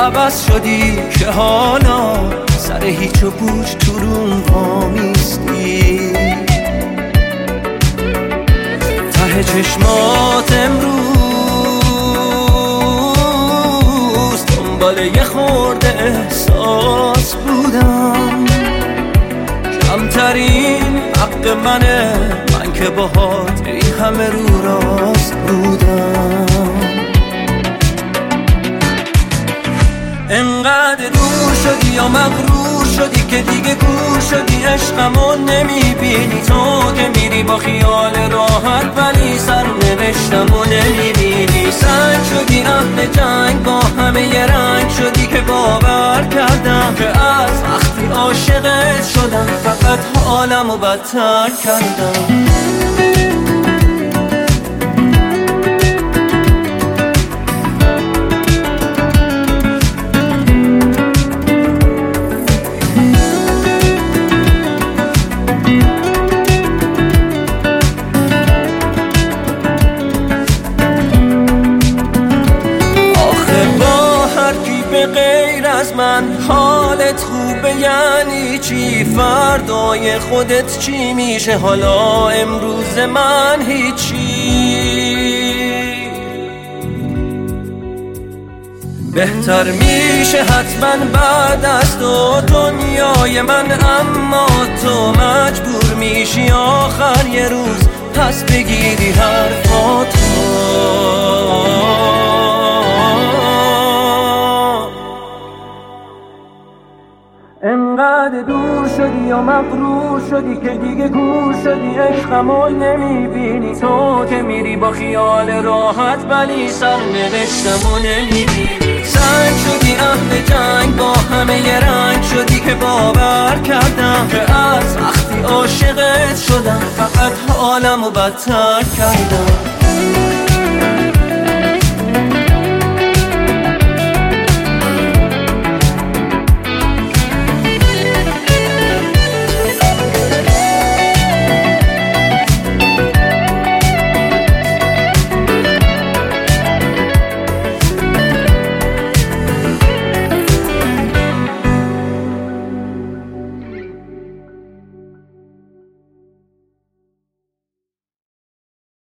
عوض شدی که حالا سر هیچ و پوچ تو روم وامیستی. ته چشمات امروز دنبال یه خورده احساس بودم. کمترین حق منه، من که باهات این همه رو راست بودم. انقدر دور شدی یا مغرور شدی که دیگه کور شدی، عشقمو نمیبینی. تو که میری با خیال راحت ولی سرنوشتمو نمیبینی. سنگ شدی اهل جنگ، با همه یه رنگ شدی که باور کردم که از وقتی عاشقت شدم فقط حالمو بدتر کردم. غیر از من حالت خوبه یعنی چی؟ فردای خودت چی میشه؟ حالا امروز من هیچی. بهتر میشه حتما بعد از تو دنیای من، اما تو مجبور میشی آخر یه روز پس بگیری حرفاتو. انقدر دور شدی یا مغرور شدی که دیگه کور شدی، عشقمو نمیبینی. تو که میری با خیال راحت ولی سرنوشتمو نمیبینی. سنگ شدی اهل جنگ، با همه یه رنگ شدی که باور کردم که از وقتی عاشقت شدم فقط حالمو بدتر کردم.